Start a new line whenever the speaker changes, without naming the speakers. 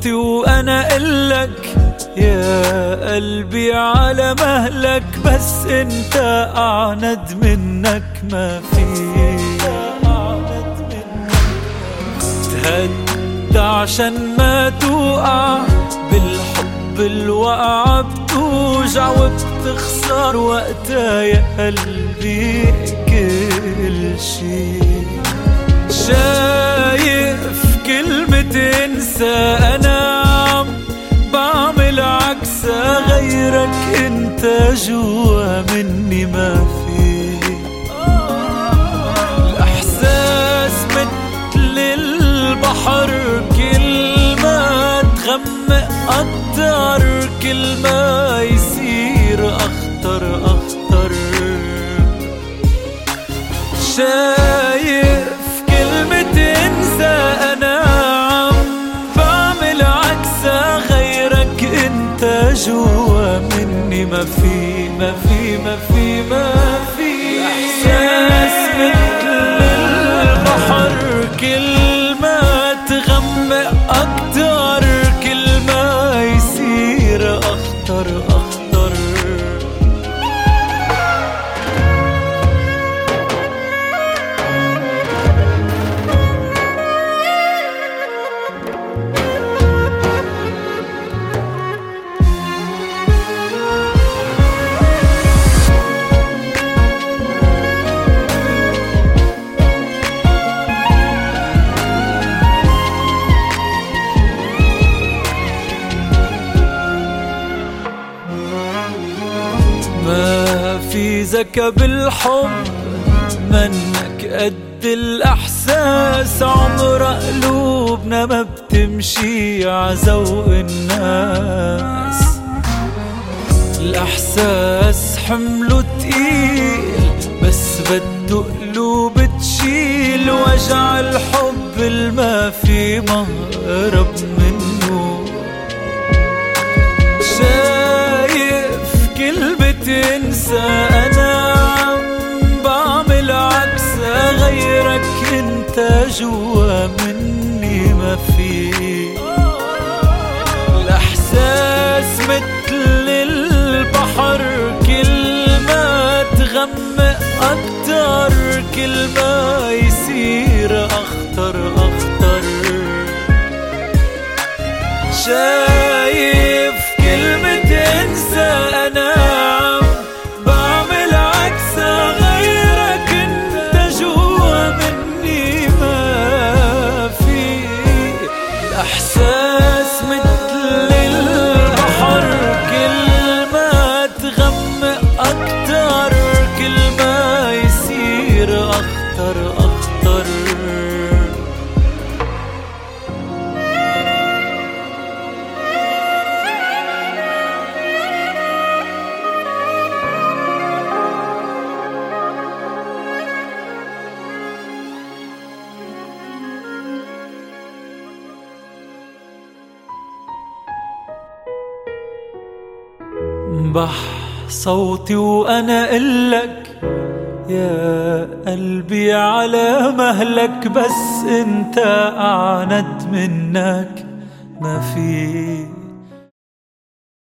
صوتي وأنا قلك يا قلبي على مهلك، بس انت أعند منك ما في. تهد عشان ما توقع بالحب، الوقعة بتوجع وبتخسر وقتها يا قلبي كل شي. شايف كلمة انسى، انا عم بعمل عكسها، غيرك انت جوا مني ما في. الاحساس مثل البحر، كل ما تغمق اكتر، كل ما يصير اخطر اخطر. شايف كلمة انسى، انا عم بعمل عكسها، غيرك انت جوا مني ما في ما في ما في ما في. احساس مثل البحر، كل ما تغمق اكتر، كل ما يصير اخطر اخطر. ما في ذكى بالحب منك قد الأحساس، عمر قلوبنا ما بتمشي عذوق الناس. الأحساس حمله تقيل، بس بده قلوب تشيل وجع الحب الما في مهرب منه. تنسى انا عم بعمل عكسها، غيرك انت جوا مني ما في. الاحساس مثل البحر، كل ما تغمق اكتر، كل ما يصير اخطر اخطر. شايف كلمة انسى، انا احساس مثل البحر، كل ما تغمق اكتر، كل ما يصير اخطر اخطر. بح صوتي وأنا قلك يا قلبي على مهلك، بس انت أعند منك ما في.